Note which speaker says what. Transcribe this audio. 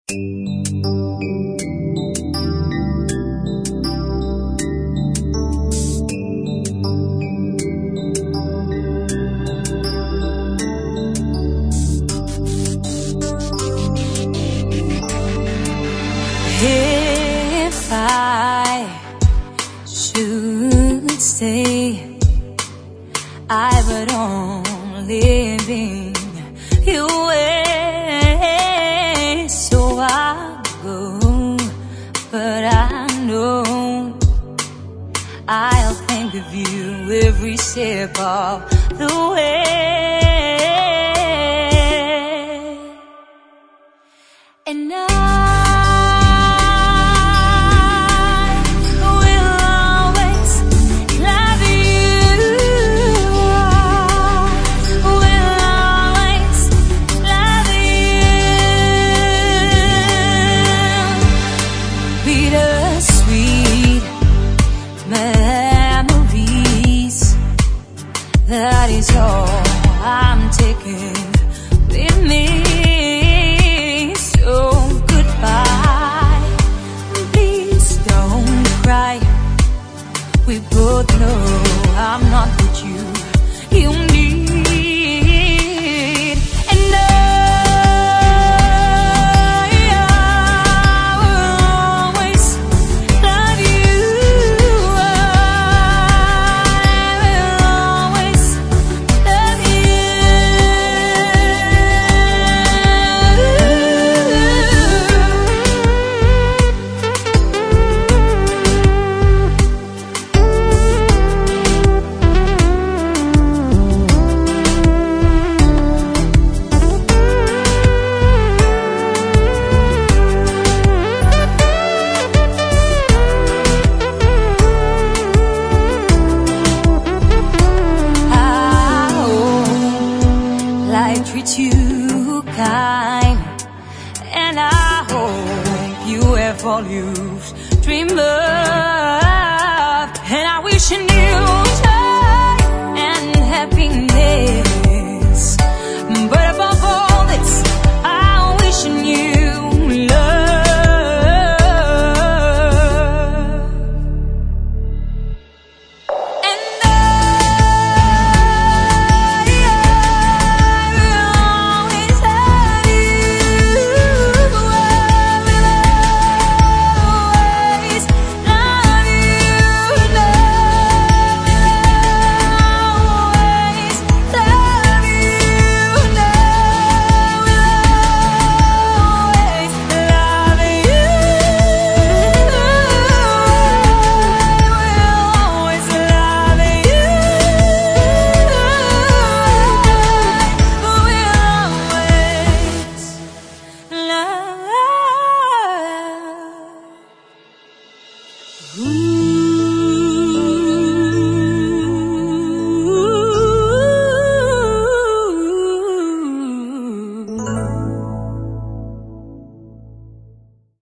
Speaker 1: If I should stay, I would only bring you away. So I'll go, but I know I'll think of you every step of the way. And that is all I'm taking with me. So goodbye, please don't cry. We both know I'm not what you need. And I will always love you. Treat you kind, and I hope you have all you've dreamed of. And I wish you new joy and happiness.